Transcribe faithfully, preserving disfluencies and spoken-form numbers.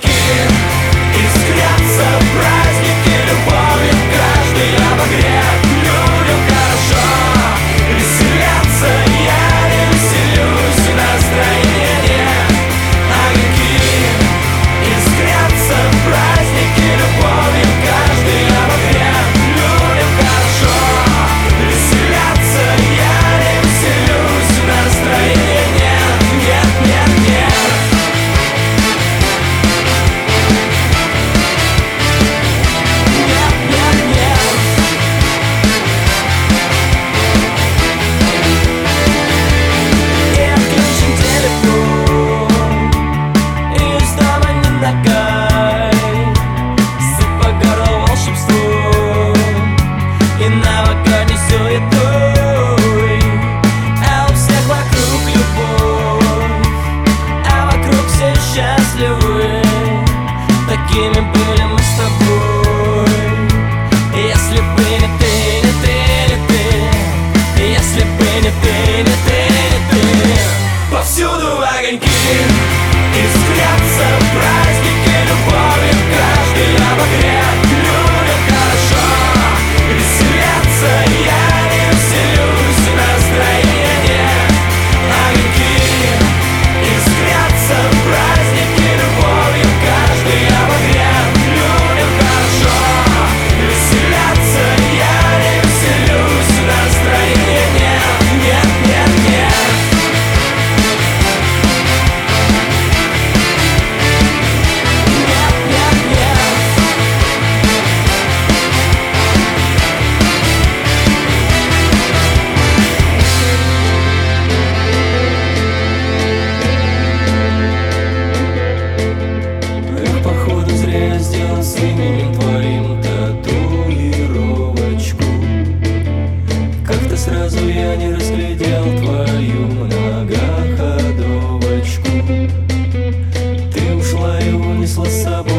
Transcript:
искрятся праздники любовью, каждый обогрет людям хорошо. Веселятся, я не веселюсь, настроения нет. Огоньки искрятся праздники любовью, каждый обогрет людям хорошо. Веселятся, я не веселюсь, настроения нет, нет, нет, нет. Такими были мы с тобой. Если бы не ты, не ты, не ты, если бы не ты, не ты, не ты. Повсюду огоньки искрятся праздники любовью, каждый обогрет людям хорошо. Веселятся, я не веселюсь, настроения нет. Огоньки искрятся праздники любовью, каждый обогрет людям хорошо. Веселятся, я не веселюсь, настроения нет, нет, нет, нет. Эх, походу зря я сделал с именем твоим татуировочку. Как-то сразу я не разглядел твою многоходовочку. Ты ушла и унесла с собой